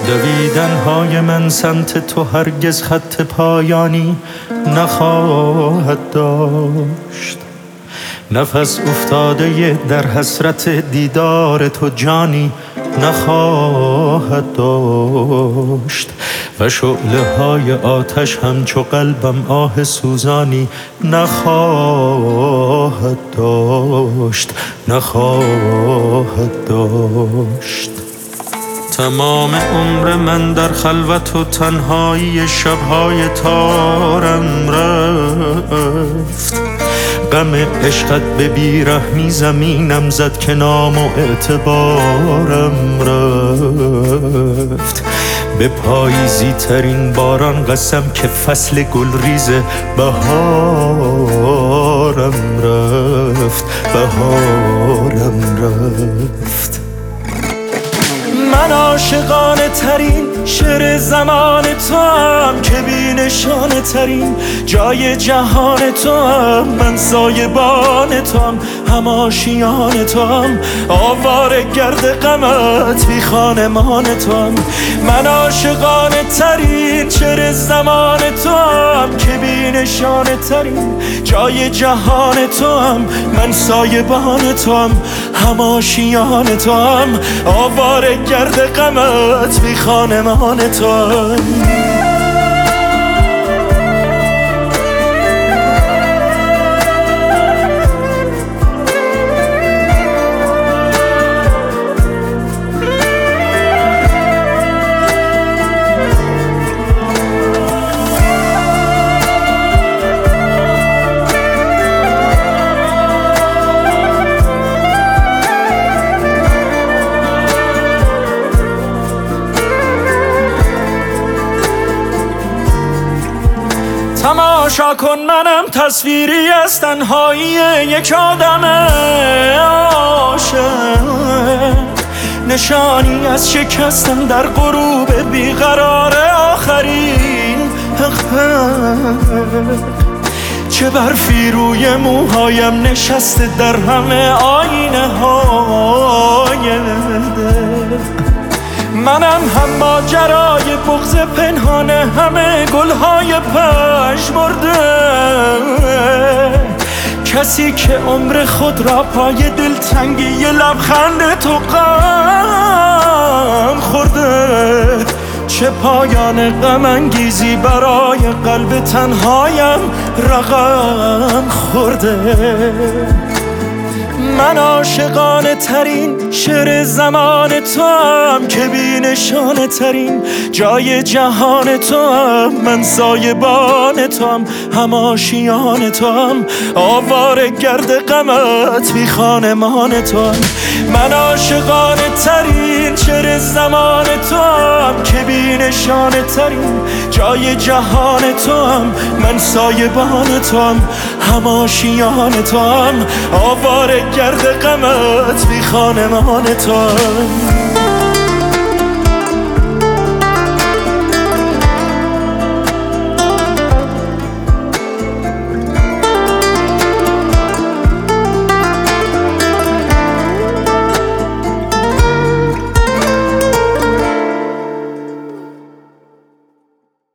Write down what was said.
دویدن‌های من سمت تو هرگز خط پایانی نخواهد داشت. نفس افتاده در حسرت دیدار تو جانی نخواهد داشت و شعله‌های آتش همچو قلبم آه سوزانی نخواهد داشت. تمام عمر من در خلوت و تنهایی شب‌های تارم رفت. غم عشقت به بیرحمی زمینم زد که نام و اعتبارم رفت. به پاییزی ترین باران قسم که فصل گلریز بهارم رفت. من عاشقانه ترین شعر زمان تو هم که بی نشانه ترین جای جهان تو هم. من سایبان تو هم، هم آشیان تو هم، آواره گرد غمت بی خانمان تو هم. من عاشقانه ترین شعر زمان تو هم که بی نشانه ترین جای جهان تو هم. من سایبان تو هم، هم آشیان تو هم، آواره گرد غمت بی خانمان تو هم. تماشا کن منم تصویری از تنهایی یک آدم عاشق، نشانی از شکستن در غروب بیقرار آخرین حقیقت. چه برفی روی موهایم نشسته در همه آینه های دل. منم هم ماجرای بغض پنهان همه گلهای پژمرده، کسی که عمر خود را پای دلتنگی لبخند تو غم خورده. چه پایان غم انگیزی برای قلب تنهایم رقم خورده. من عاشقانه ترین شعر زمان تو هم که بی نشانه ترین جای جهان تو هم. من سایبان تو هم، هم آشیان تو هم، آواره گرد غمت بی خانمان تو هم. من عاشقانه ترین شعر زمان تو هم که بی نشانه ترین جای جهان تو هم. من سایبان تو هم، هم آشیان تو هم، آواره گرد غمت بی خانمان تو هم.